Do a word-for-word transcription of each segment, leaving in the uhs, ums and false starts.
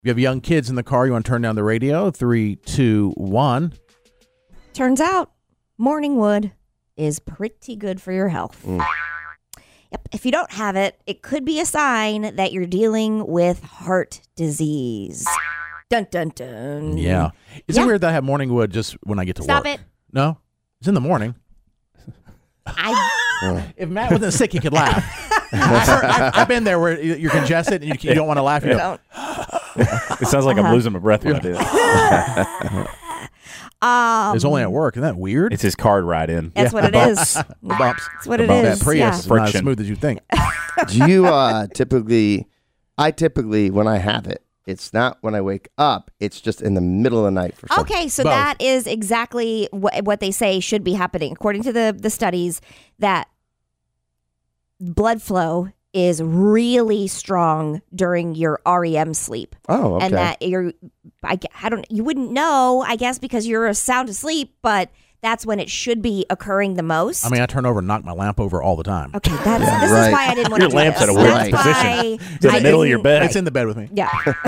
you have young kids in the car, you want to turn down the radio. Three, two, one. Turns out morning wood is pretty good for your health. Mm. Yep. If you don't have it, it could be a sign that you're dealing with heart disease. Dun, dun, dun. Yeah. Is yeah. it weird that I have morning wood just when I get to Stop work? Stop it. No? It's in the morning. I. If Matt wasn't sick, he could laugh. I've, heard, I've, I've been there where you're congested and you, you don't want to laugh. You don't. It sounds like uh-huh. I'm losing my breath when I do it. Um, it's only at work. Isn't that weird? It's his card ride in. That's yeah. what it is. The bumps. That's what the it bump. is. That Prius yeah. is not as smooth as you think. Do you uh, typically, I typically, when I have it, it's not when I wake up. It's just in the middle of the night for some. Okay, so Both. that is exactly what, what they say should be happening. According to the, the studies, that blood flow is really strong during your R E M sleep. Oh, okay. And that you're, I, I don't, you wouldn't know, I guess, because you're sound asleep, but that's when it should be occurring the most. I mean, I turn over and knock my lamp over all the time. Okay, that's, Yeah, this right. is why I didn't want Your to do lamp's this. at a weird That's position. why It's in I the middle of your didn't- bed. It's in the bed with me. Yeah.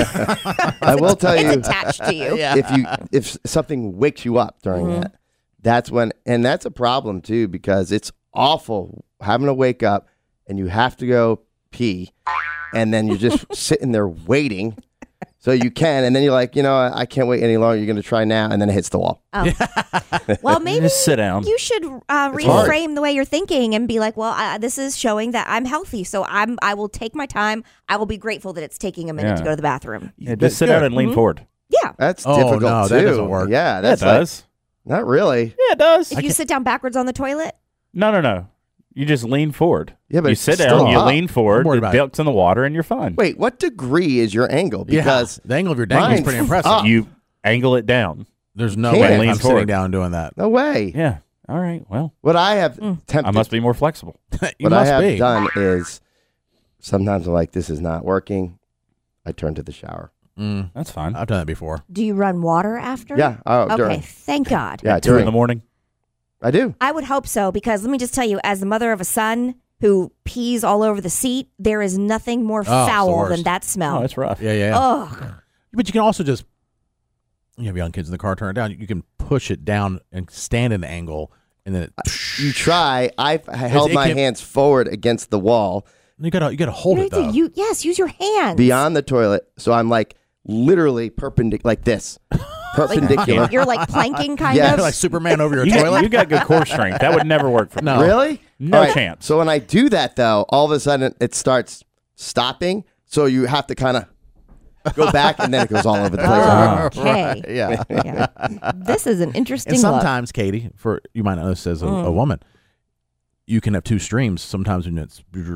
I will tell you, It's attached to you. Yeah. if you if something wakes you up during Mm-hmm. that, that's when, and that's a problem too, because it's awful having to wake up and you have to go pee, and then you're just sitting there waiting. So you can, and then you're like, you know, I, I can't wait any longer. You're going to try now, and then it hits the wall. Oh. Well, maybe Just sit down. you should uh, It's hard. reframe the way you're thinking and be like, well, uh, this is showing that I'm healthy, so I'm I will take my time. I will be grateful that it's taking a minute Yeah. to go to the bathroom. Yeah, just sit down and lean Mhm. forward. Yeah. That's Oh, difficult no, too. that doesn't work. Yeah, Yeah, it that's like- does. not really. Yeah, it does. If you sit down backwards on the toilet, No, no, no. You just lean forward. Yeah, but you it's sit still down, you up. lean forward, I'm worried it about it. ducks in the water, and you're fine. Wait, what degree is your angle? Because yeah. The angle of your dangle is mine's pretty impressive. up. You angle it down. There's no Can't. way Lean I'm forward. sitting down and doing that. no way. Yeah. All right. Well, What I have Mm. tempted, I must be more flexible. you what must I have be. done is sometimes I'm like, this is not working. I turn to the shower. Mm, That's fine. I've done that before. do you run water after? Yeah. Oh, Okay, during. thank God. Yeah, Two in during. the morning. I do. I would hope so, because let me just tell you, as the mother of a son who pees all over the seat, there is nothing more it's the foul worst. than that smell. Oh, that's rough. Yeah, yeah. yeah. Ugh. But you can also just, you have young kids in the car, turn it down. You can push it down and stand at an angle, and then it, You try. I've held it my can- hands forward against the wall you gotta you gotta hold You it need to though. u- yes, use your hands. beyond the toilet. So I'm like literally perpendicular, like this. Like, Perpendicular. you're like planking kind Yes. of. like Superman over your You toilet. got, you got good core strength. That would never work for me. No. Really? No All right, chance. So when I do that, though, all of a sudden it starts stopping. So you have to kind of go back, and then it goes all over the place. Okay. yeah. Yeah. This is an interesting And look. sometimes, Katie, for you might know this as a, a woman, you can have two streams. Sometimes when it's you're-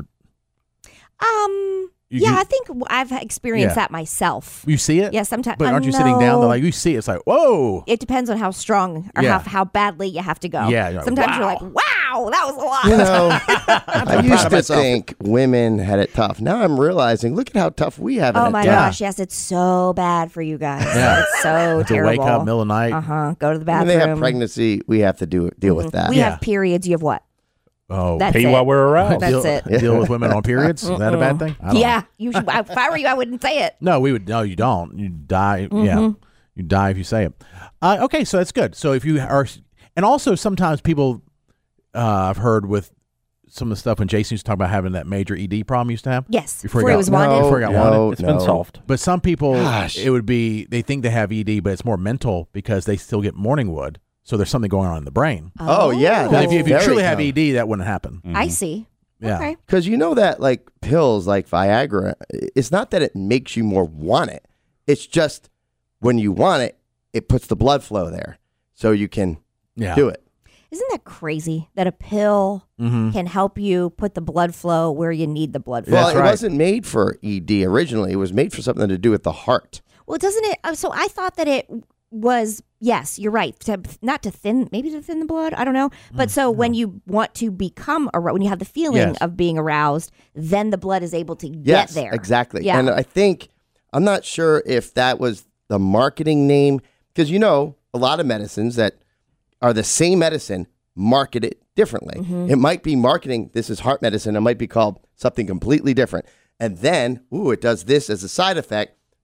Um. You- yeah, you- I think I've experienced Yeah. that myself. you see it. Yeah, sometimes. But aren't you uh, sitting down? no. Like you see it, it's like whoa. It depends on how strong or Yeah. how how badly you have to go. Yeah, you're like, Sometimes you're wow. like, wow, that was a lot. You know, I proud used of to myself. think women had it tough. Now I'm realizing, look at how tough we have it. Oh my Yeah. gosh, yes, it's so bad for you guys. Yeah. It's so To terrible. wake up middle of the night. Uh huh. Go to the When bathroom. they have pregnancy, we have to do deal with that. We Yeah. have periods. You have what? Oh, That's Pee it. while we're around. That's deal, it. deal with women on periods. Is that a bad thing? I don't Yeah. You should. If I were you, I wouldn't say it. No, we would. No, you don't. You die. Mm-hmm. Yeah, you die if you say it. Uh, okay, so that's good. So if you are, and also sometimes people, uh, I've heard with some of the stuff when Jason used to talk about having that major E D problem he used to have. Yes. Before Before, he he got- was No. wanted. Before he got no, wanted. It's no. been solved. But some people, Gosh. it would be they think they have E D, but it's more mental because they still get morning wood. So there's something going on in the brain. Oh, yeah, Because that's if you, if you very truly have common. E D, that wouldn't happen. I see. Yeah. Okay. Because you know that like pills like Viagra, it's not that it makes you more want it. It's just when you want it, it puts the blood flow there. So you can Yeah. do it. Isn't that crazy that a pill Mm-hmm. can help you put the blood flow where you need the blood flow? Well, That's it right. wasn't made for E D originally. It was made for something to do with the heart. Well, doesn't it? uh, So I thought that it was, yes, you're right. To, not to thin, maybe to thin the blood. I don't know. But so when you want to become, ar- when you have the feeling Yes. of being aroused, then the blood is able to get Yes, there. exactly. Yeah. And I think, I'm not sure if that was the marketing name, because you know, a lot of medicines that are the same medicine marketed differently. Mm-hmm. It might be marketing, this is heart medicine, it might be called something completely different. And then, ooh, it does this as a side effect.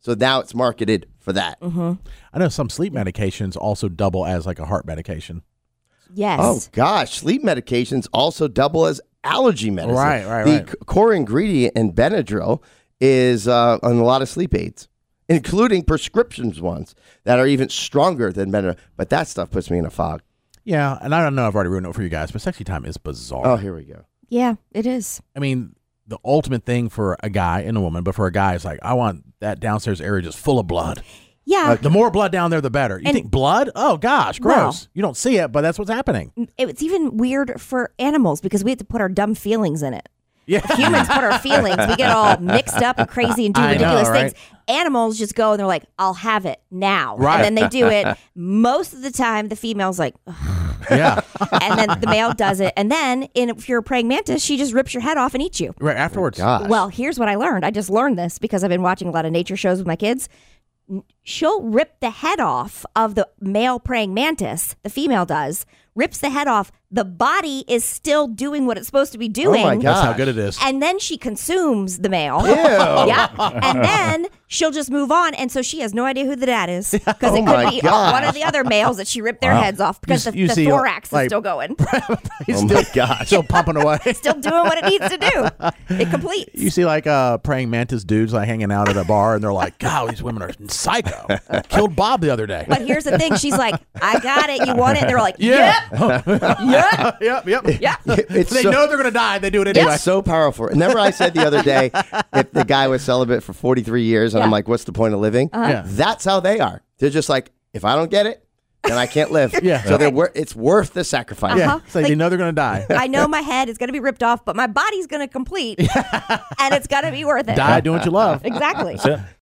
So now it's marketed for that. I know some sleep medications also double as like a heart medication. Yes. Oh gosh, sleep medications also double as allergy medicine. Right, right, the right. c- core ingredient in Benadryl is uh, on a lot of sleep aids, including prescriptions ones that are even stronger than Benadryl. But that stuff puts me in a fog. Yeah, and I don't know if I've already ruined it for you guys, but sexy time is bizarre. Oh, here we go. Yeah, it is. I mean, the ultimate thing for a guy and a woman, but for a guy, it's like, I want that downstairs area just full of blood. Yeah. The more blood down there, the better. You And- think blood? Oh, gosh, gross. Well- you don't see it, but that's what's happening. It's even weird for animals because we have to put our dumb feelings in it. Yeah. Humans put our feelings. We get all mixed up and crazy and do I ridiculous know, right? things. Animals just go and they're like, I'll have it now. Right. And then they do it. Most of the time, the female's like, ugh. Yeah. And then the male does it. And then in, if you're a praying mantis, she just rips your head off and eats you. Right afterwards. Gosh. Well, here's what I learned. I just learned this because I've been watching a lot of nature shows with my kids. She'll rip the head off of the male praying mantis. The female does. Rips the head off. The body is still doing what it's supposed to be doing. Oh my That's how Gosh. good it is. And then she consumes the male. Ew. Yeah. And then she'll just move on. And so she has no idea who the dad is. Because Oh it my could be gosh. one of the other males that she ripped their heads off because You- the, you the see, thorax like- is still going. He's Oh still, my gosh. still pumping away. Still doing what it needs to do. It completes. You see, like uh, praying mantis dudes like hanging out at a bar, and they're like, "God, these women are psycho." Killed Bob the other day. But here's the thing. She's like, I got it. You want it? And they're like, Yeah. yep. Yep. yep, yep. Yeah. It's They so, know they're gonna die. They do it anyway. it's so powerful. Remember I said the other day, if the guy was celibate for forty-three years, and I'm Yeah. like, what's the point of living? Yeah. That's how they are. They're just like, if I don't get it, then I can't live. Yeah. So they're wor- it's worth the sacrifice. Yeah, Uh-huh. it's like, they Like- know they're gonna die. I know my head is going to be ripped off, but my body's going to complete. And it's going to be worth it. Die doing what you love. Exactly. That's it.